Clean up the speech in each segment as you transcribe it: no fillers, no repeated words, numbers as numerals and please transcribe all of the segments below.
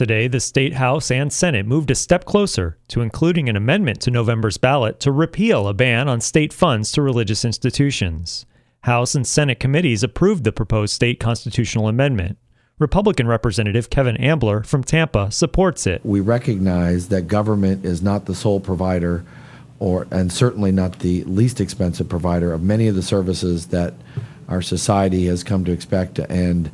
Today, the State House and Senate moved a step closer to including an amendment to November's ballot to repeal a ban on state funds to religious institutions. House and Senate committees approved the proposed state constitutional amendment. Republican Representative Kevin Ambler from Tampa supports it. We recognize that government is not the sole provider and certainly not the least expensive provider of many of the services that our society has come to expect and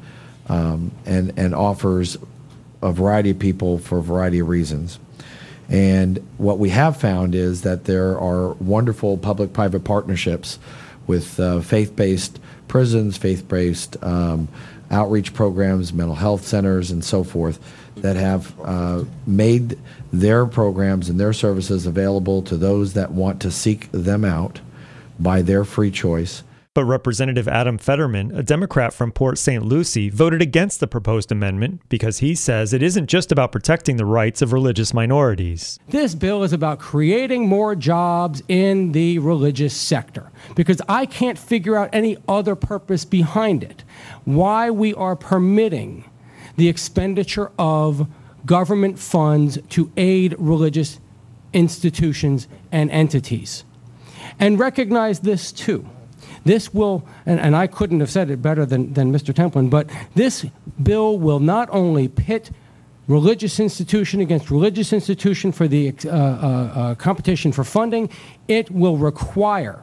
offers a variety of people for a variety of reasons. And what we have found is that there are wonderful public-private partnerships with faith-based prisons, faith-based outreach programs, mental health centers, and so forth that have made their programs and their services available to those that want to seek them out by their free choice. But Representative Adam Fetterman, a Democrat from Port St. Lucie, voted against the proposed amendment because he says it isn't just about protecting the rights of religious minorities. This bill is about creating more jobs in the religious sector because I can't figure out any other purpose behind it. Why we are permitting the expenditure of government funds to aid religious institutions and entities. And recognize this too. This will, and I couldn't have said it better than Mr. Templin, but this bill will not only pit religious institution against religious institution for the competition for funding, it will require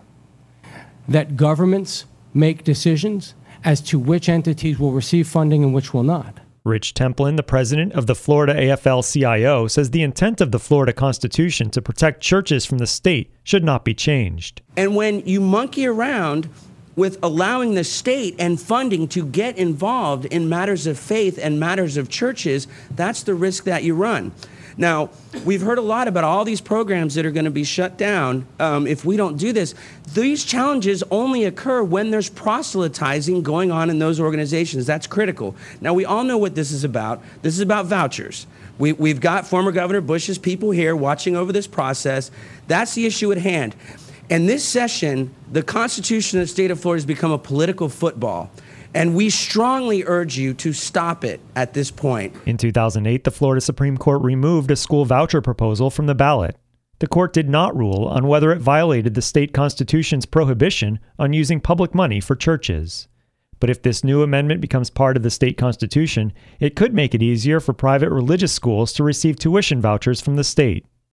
that governments make decisions as to which entities will receive funding and which will not. Rich Templin, the president of the Florida AFL-CIO, says the intent of the Florida Constitution to protect churches from the state should not be changed. And when you monkey around with allowing the state and funding to get involved in matters of faith and matters of churches, that's the risk that you run. Now, we've heard a lot about all these programs that are going to be shut down if we don't do this. These challenges only occur when there's proselytizing going on in those organizations. That's critical. Now, we all know what this is about. This is about vouchers. We've got former Governor Bush's people here watching over this process. That's the issue at hand. And this session, the Constitution of the state of Florida has become a political football. And we strongly urge you to stop it at this point. In 2008, the Florida Supreme Court removed a school voucher proposal from the ballot. The court did not rule on whether it violated the state constitution's prohibition on using public money for churches. But if this new amendment becomes part of the state constitution, it could make it easier for private religious schools to receive tuition vouchers from the state.